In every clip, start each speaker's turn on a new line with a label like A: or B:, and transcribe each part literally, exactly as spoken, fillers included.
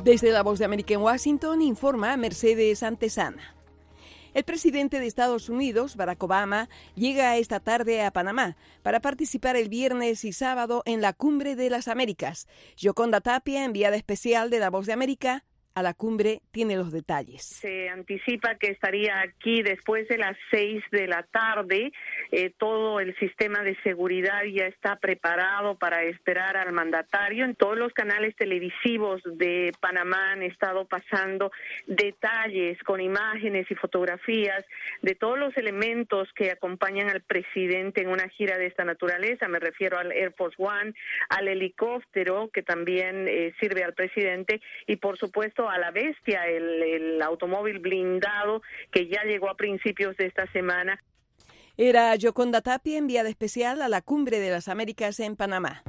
A: Desde la Voz de América en Washington informa Mercedes Antesana. El presidente de Estados Unidos, Barack Obama, llega esta tarde a Panamá para participar el viernes y sábado en la Cumbre de las Américas. Yoconda Tapia, enviada especial de la Voz de América a la cumbre, tiene los detalles.
B: Se anticipa que estaría aquí después de las seis de la tarde. Eh, todo el sistema de seguridad ya está preparado para esperar al mandatario. En todos los canales televisivos de Panamá han estado pasando detalles con imágenes y fotografías de todos los elementos que acompañan al presidente en una gira de esta naturaleza. Me refiero al Air Force One, al helicóptero que también eh, sirve al presidente y por supuesto a la bestia, el, el automóvil blindado que ya llegó a principios de esta semana.
A: Era Yoconda Tapia, enviada especial a la Cumbre de las Américas en Panamá.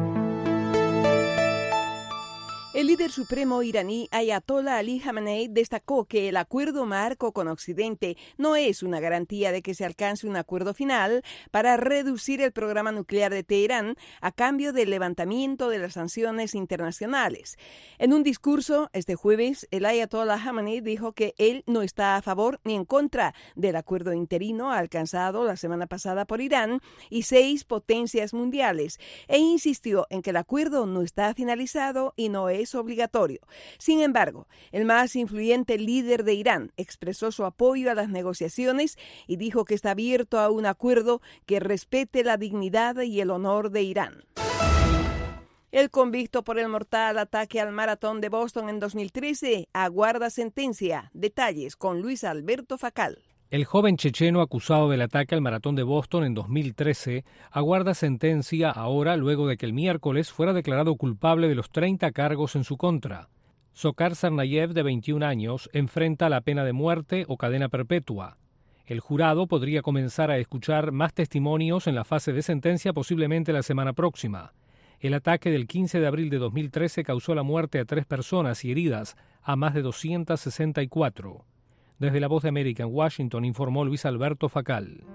A: El líder supremo iraní Ayatollah Ali Khamenei destacó que el acuerdo marco con Occidente no es una garantía de que se alcance un acuerdo final para reducir el programa nuclear de Teherán a cambio del levantamiento de las sanciones internacionales. En un discurso este jueves, el Ayatollah Khamenei dijo que él no está a favor ni en contra del acuerdo interino alcanzado la semana pasada por Irán y seis potencias mundiales e insistió en que el acuerdo no está finalizado y no es es obligatorio. Sin embargo, el más influyente líder de Irán expresó su apoyo a las negociaciones y dijo que está abierto a un acuerdo que respete la dignidad y el honor de Irán. El convicto por el mortal ataque al maratón de Boston en dos mil trece aguarda sentencia. Detalles con Luis Alberto Facal.
C: El joven checheno acusado del ataque al maratón de Boston en dos mil trece aguarda sentencia ahora luego de que el miércoles fuera declarado culpable de los treinta cargos en su contra. Dzhokhar Tsarnaev, de veintiún años, enfrenta la pena de muerte o cadena perpetua. El jurado podría comenzar a escuchar más testimonios en la fase de sentencia posiblemente la semana próxima. El ataque del quince de abril de dos mil trece causó la muerte a tres personas y heridas a más de doscientas sesenta y cuatro. Desde la Voz de América en Washington informó Luis Alberto Facal.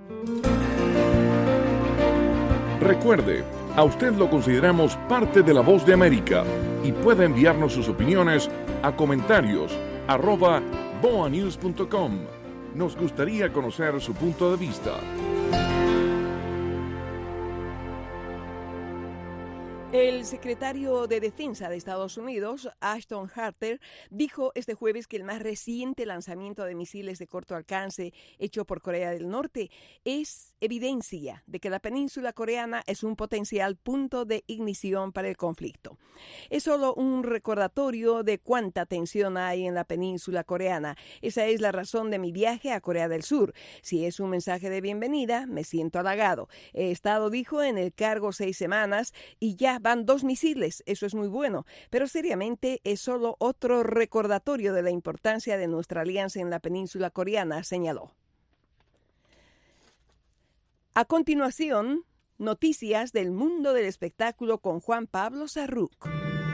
D: Recuerde, a usted lo consideramos parte de la Voz de América y puede enviarnos sus opiniones a comentarios arroba boa news punto com. Nos gustaría conocer su punto de vista.
A: El secretario de Defensa de Estados Unidos, Ashton Carter, dijo este jueves que el más reciente lanzamiento de misiles de corto alcance hecho por Corea del Norte es evidencia de que la península coreana es un potencial punto de ignición para el conflicto. Es solo un recordatorio de cuánta tensión hay en la península coreana. Esa es la razón de mi viaje a Corea del Sur. Si es un mensaje de bienvenida, me siento halagado. He estado, dijo, en el cargo seis semanas y ya van dos misiles, eso es muy bueno, pero seriamente es solo otro recordatorio de la importancia de nuestra alianza en la península coreana, señaló. A continuación, noticias del mundo del espectáculo con Juan Pablo Sarruc.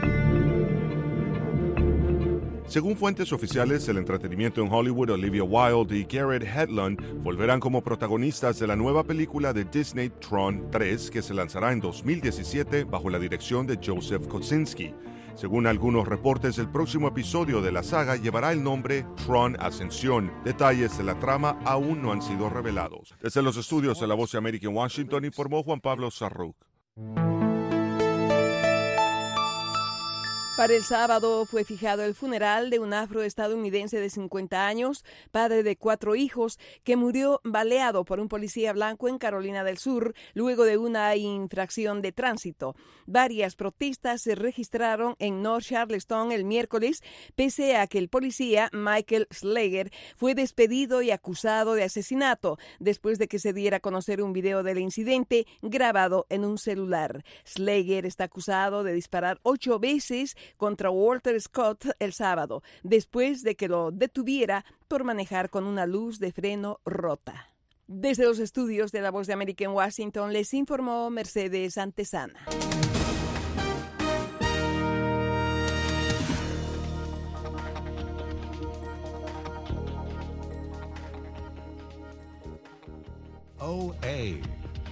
E: Según fuentes oficiales, el entretenimiento en Hollywood, Olivia Wilde y Garrett Hedlund volverán como protagonistas de la nueva película de Disney Tron tres, que se lanzará en dos mil diecisiete bajo la dirección de Joseph Kosinski. Según algunos reportes, el próximo episodio de la saga llevará el nombre Tron Ascensión. Detalles de la trama aún no han sido revelados. Desde los estudios de La Voz de América en Washington informó Juan Pablo Sarruc.
A: Para el sábado fue fijado el funeral de un afroestadounidense de cincuenta años, padre de cuatro hijos, que murió baleado por un policía blanco en Carolina del Sur luego de una infracción de tránsito. Varias protestas se registraron en North Charleston el miércoles, pese a que el policía Michael Slager fue despedido y acusado de asesinato después de que se diera a conocer un video del incidente grabado en un celular. Slager está acusado de disparar ocho veces contra Walter Scott el sábado, después de que lo detuviera por manejar con una luz de freno rota. Desde los estudios de La Voz de América en Washington les informó Mercedes Antesana.